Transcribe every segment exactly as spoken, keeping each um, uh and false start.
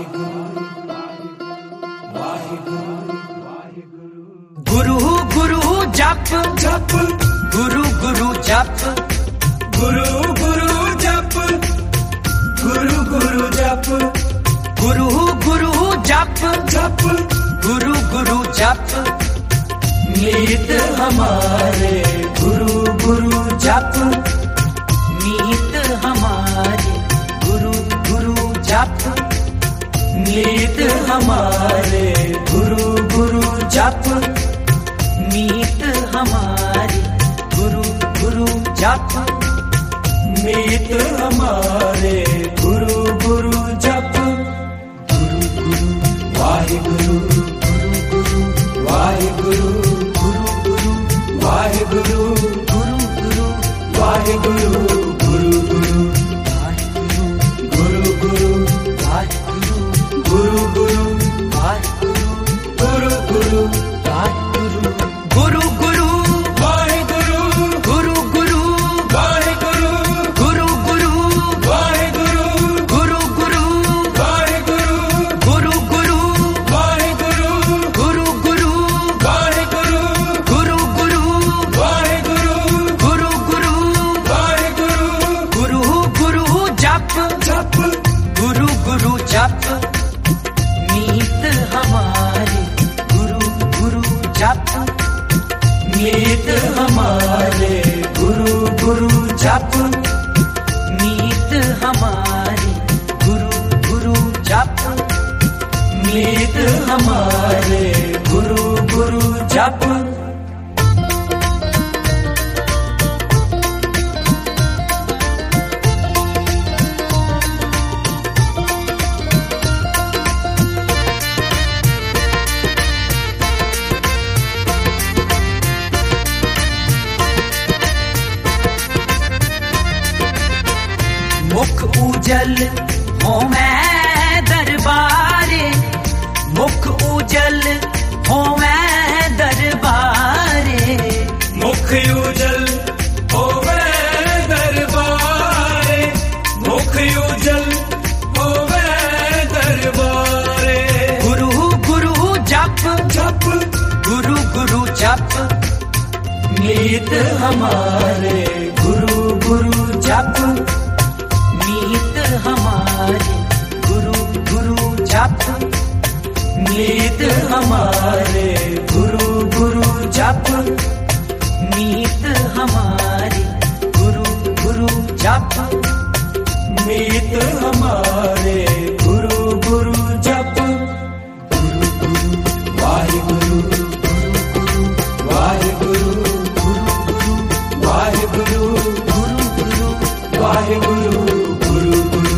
गुरु गुरु जप जप गुरु गुरु जप गुरु गुरु जप गुरु गुरु जप गुरु गुरु जप जप गुरु गुरु जप मीत हमारे गुरु गुरु जप मीत हमारे गुरु गुरु जप मीत हमारे गुरु गुरु जप मीत हमारे गुरु गुरु जप मीत हमारे गुरु गुरु जप गुरु गुरु वाहिगुरु गुरु गुरु वाहिगुरु गुरु गुरु वाहिगुरु गुरु गुरु वाहिगुरु गुरु गुरु गुरु गुरु वाहिगुरु गुरु गुरु वाहिगुरु गुरु गुरु वाहिगुरु गुरु गुरु वाहिगुरु गुरु गुरु वाहिगुरु गुरु गुरु वाहिगुरु गुरु गुरु वाहिगुरु गुरु गुरु वाहिगुरु गुरु गुरु वाहिगुरु गुरु गुरु वाहिगुरु गुरु गुरु वाहिगुरु गुरु गुरु जप जप गुरु गुरु जप मीत हमारे गुरु गुरु जप मीत हमारे गुरु गुरु जप मीत हमारे गुरु गुरु जप मीत हमारे गुरु गुरु जप मुख उजल हो मैं दरबारे मुख उजल हो मैं दरबारे मुख उजल होवे दरबारे मुख उजल होवे दरबारे गुरु गुरु जप जप गुरु गुरु जप मीत हमारे गुरु गुरु जप मीत हमारे गुरु गुरु जप मीत हमारे गुरु गुरु जप मीत हमारे गुरु गुरु जप मीत हमारे गुरु गुरु जप गुरु गुरु वाहिगुरु गुरु गुरु वाहिगुरु गुरु गुरु वाहिगुरु गुरु गुरु वाहिगुरु गुरु गुरु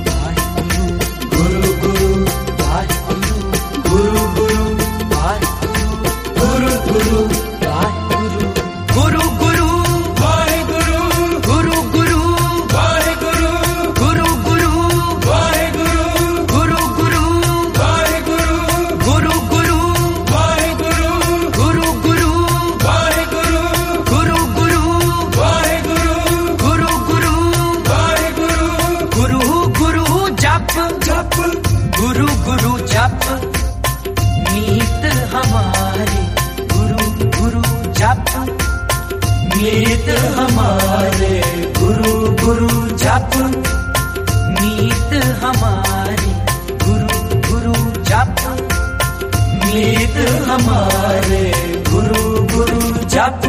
गुरु गुरु वाहिगुरु गुरु गुरु वाहिगुरु गुरु गुरु वाहिगुरु गुरु गुरु वाहिगुरु गुरु गुरु वाहिगुरु गुरु गुरु वाहिगुरु गुरु गुरु वाहिगुरु गुरु गुरु वाहिगुरु गुरु गुरु वाहिगुरु गुरु गुरु वाहिगुरु गुरु गुरु वाहिगुरु गुरु गुरु जप जप गुरु गुरु जप मीत हमारे गुरु गुरु जप मीत हमारे गुरु गुरु जप मीत हमारे गुरु गुरु जप मीत हमारे गुरु गुरु जप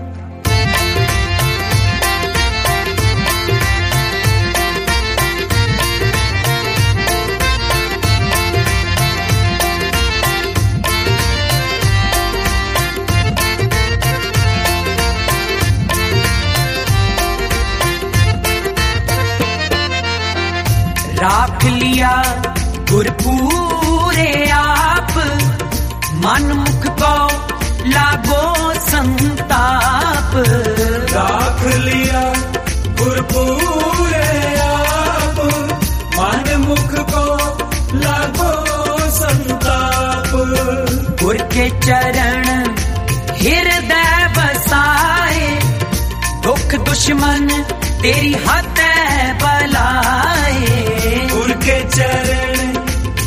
राख लिया गुरपूरे आप मन मुख को लागो संताप राख लिया गुरपूरे आप मन मुख को लागो संताप गुर के चरण हृदय बसाए दुख दुश्मन तेरी हद बलाए गुर के चरण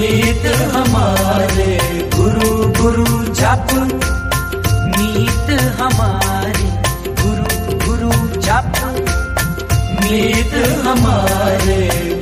नीत हमारे गुरु गुरु जप, नीत हमारी गुरु गुरु जप, नीत हमारे